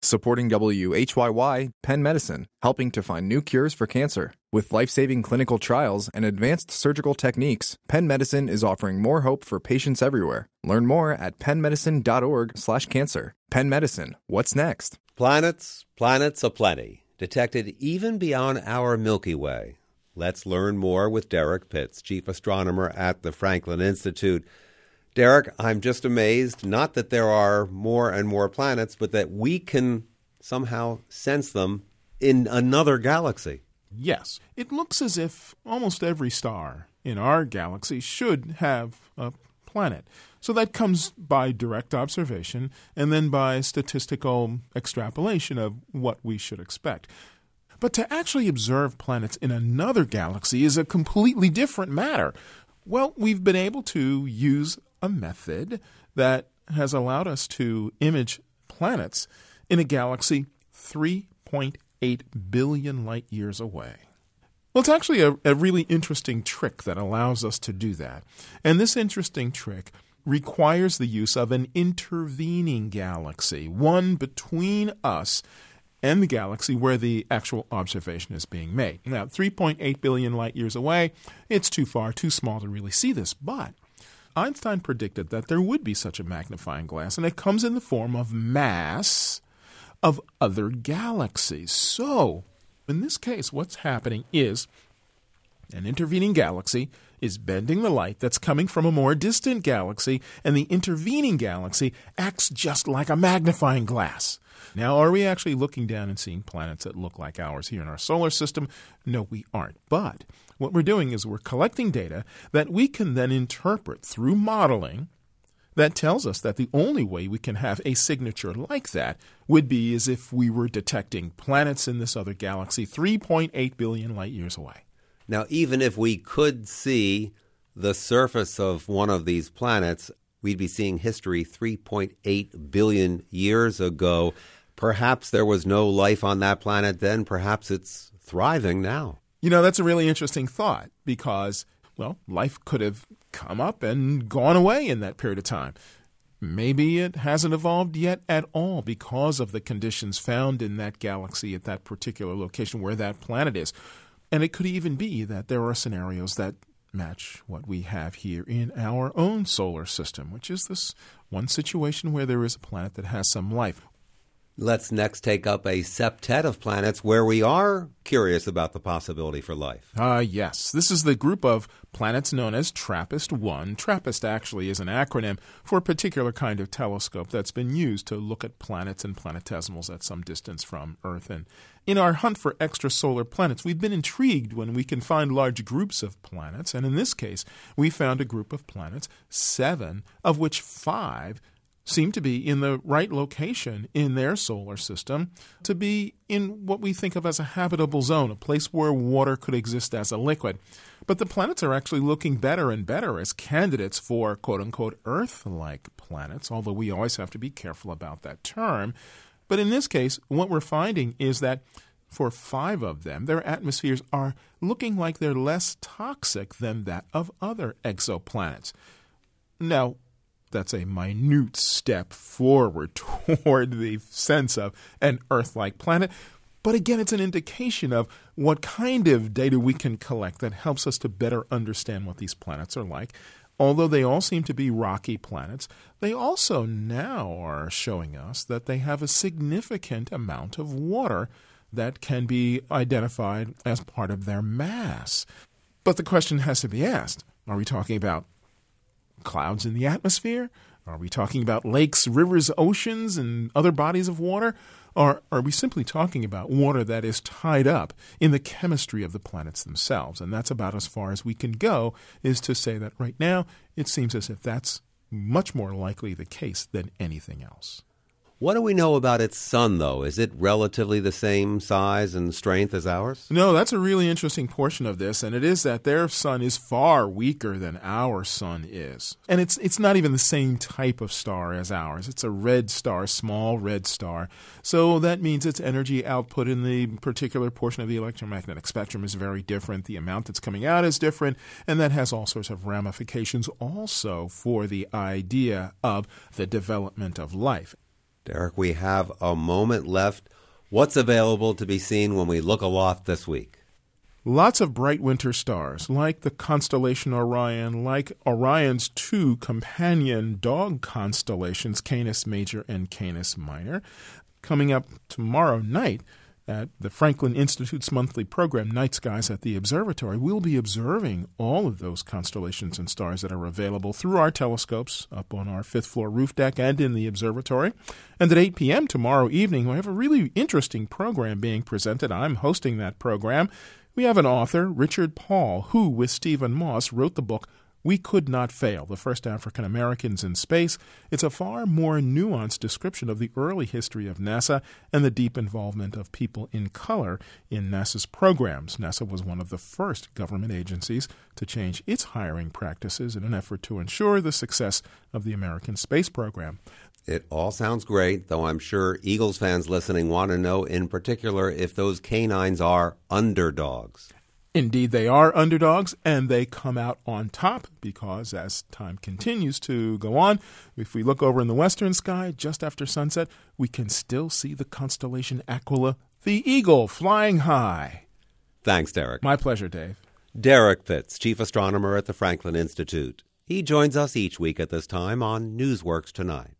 Supporting WHYY, Penn Medicine, helping to find new cures for cancer. With life-saving clinical trials and advanced surgical techniques, Penn Medicine is offering more hope for patients everywhere. Learn more at pennmedicine.org/cancer. Penn Medicine, what's next? Planets aplenty, detected even beyond our Milky Way. Let's learn more with Derek Pitts, Chief Astronomer at the Franklin Institute. Derek, I'm just amazed, not that there are more and more planets, but that we can somehow sense them in another galaxy. Yes. It looks as if almost every star in our galaxy should have a planet. So that comes by direct observation and then by statistical extrapolation of what we should expect. But to actually observe planets in another galaxy is a completely different matter. Well, we've been able to use a method that has allowed us to image planets in a galaxy 3.8 billion light years away. Well, it's actually a really interesting trick that allows us to do that. And this interesting trick requires the use of an intervening galaxy, one between us and the galaxy where the actual observation is being made. Now, 3.8 billion light years away, it's too far, too small to really see this, but Einstein predicted that there would be such a magnifying glass, and it comes in the form of mass of other galaxies. So, in this case, what's happening is an intervening galaxy is bending the light that's coming from a more distant galaxy, and the intervening galaxy acts just like a magnifying glass. Now, are we actually looking down and seeing planets that look like ours here in our solar system? No, we aren't. But what we're doing is we're collecting data that we can then interpret through modeling that tells us that the only way we can have a signature like that would be as if we were detecting planets in this other galaxy 3.8 billion light years away. Now, even if we could see the surface of one of these planets, we'd be seeing history 3.8 billion years ago. Perhaps there was no life on that planet then. Perhaps it's thriving now. You know, that's a really interesting thought because, well, life could have come up and gone away in that period of time. Maybe it hasn't evolved yet at all because of the conditions found in that galaxy at that particular location where that planet is. And it could even be that there are scenarios that match what we have here in our own solar system, which is this one situation where there is a planet that has some life. Let's next take up a septet of planets where we are curious about the possibility for life. Yes. This is the group of planets known as TRAPPIST-1. TRAPPIST actually is an acronym for a particular kind of telescope that's been used to look at planets and planetesimals at some distance from Earth. And in our hunt for extrasolar planets, we've been intrigued when we can find large groups of planets. And in this case, we found a group of planets, 7, of which 5 seem to be in the right location in their solar system to be in what we think of as a habitable zone, a place where water could exist as a liquid. But the planets are actually looking better and better as candidates for quote-unquote Earth-like planets, although we always have to be careful about that term. But in this case, what we're finding is that for 5 of them, their atmospheres are looking like they're less toxic than that of other exoplanets. Now, that's a minute step forward toward the sense of an Earth-like planet. But again, it's an indication of what kind of data we can collect that helps us to better understand what these planets are like. Although they all seem to be rocky planets, they also now are showing us that they have a significant amount of water that can be identified as part of their mass. But the question has to be asked, are we talking about clouds in the atmosphere? Are we talking about lakes, rivers, oceans, and other bodies of water? Or are we simply talking about water that is tied up in the chemistry of the planets themselves? And that's about as far as we can go, is to say that right now it seems as if that's much more likely the case than anything else. What do we know about its sun, though? Is it relatively the same size and strength as ours? No, that's a really interesting portion of this, and it is that their sun is far weaker than our sun is. And it's not even the same type of star as ours. It's a red star, small red star. So that means its energy output in the particular portion of the electromagnetic spectrum is very different. The amount that's coming out is different, and that has all sorts of ramifications also for the idea of the development of life. Derek, we have a moment left. What's available to be seen when we look aloft this week? Lots of bright winter stars, like the constellation Orion, like Orion's two companion dog constellations, Canis Major and Canis Minor. Coming up tomorrow night at the Franklin Institute's monthly program, Night Skies at the Observatory, we'll be observing all of those constellations and stars that are available through our telescopes up on our fifth-floor roof deck and in the observatory. And at 8 p.m. tomorrow evening, we have a really interesting program being presented. I'm hosting that program. We have an author, Richard Paul, who, with Stephen Moss, wrote the book We Could Not Fail, The First African Americans in Space. It's a far more nuanced description of the early history of NASA and the deep involvement of people in color in NASA's programs. NASA was one of the first government agencies to change its hiring practices in an effort to ensure the success of the American space program. It all sounds great, though I'm sure Eagles fans listening want to know in particular if those canines are underdogs. Indeed, they are underdogs, and they come out on top because as time continues to go on, if we look over in the western sky just after sunset, we can still see the constellation Aquila, the eagle, flying high. Thanks, Derek. My pleasure, Dave. Derek Pitts, chief astronomer at the Franklin Institute. He joins us each week at this time on Newsworks Tonight.